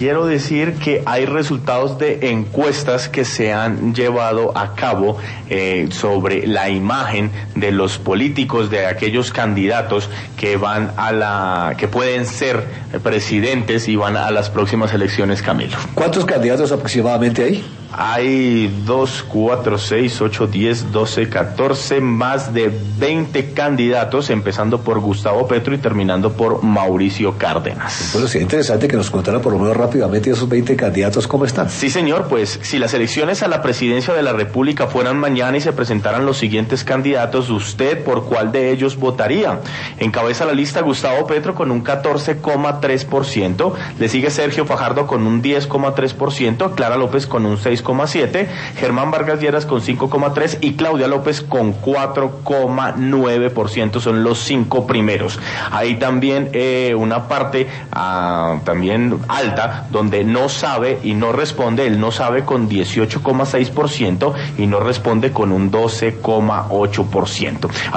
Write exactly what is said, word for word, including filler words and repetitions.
Quiero decir que hay resultados de encuestas que se han llevado a cabo eh, sobre la imagen de los políticos, de aquellos candidatos que van a la, que pueden ser presidentes y van a las próximas elecciones, Camilo. ¿Cuántos candidatos aproximadamente hay? Hay dos, cuatro, seis, ocho, diez, doce, catorce, más de veinte candidatos, empezando por Gustavo Petro y terminando por Mauricio Cárdenas. Bueno, sería interesante que nos contara por lo menos rápidamente esos veinte candidatos cómo están. Sí, señor, pues si las elecciones a la presidencia de la República fueran mañana y se presentaran los siguientes candidatos, ¿usted por cuál de ellos votaría? Encabeza la lista Gustavo Petro con un catorce coma tres por ciento, le sigue Sergio Fajardo con un diez coma tres por ciento, Clara López con un seis coma siete por ciento, Germán Vargas Lleras con cinco coma tres por ciento y Claudia López con cuatro coma nueve por ciento, son los cinco primeros. Hay también eh, una parte ah, también alta donde no sabe y no responde, él no sabe con dieciocho coma seis por ciento y no responde con un doce coma ocho por ciento.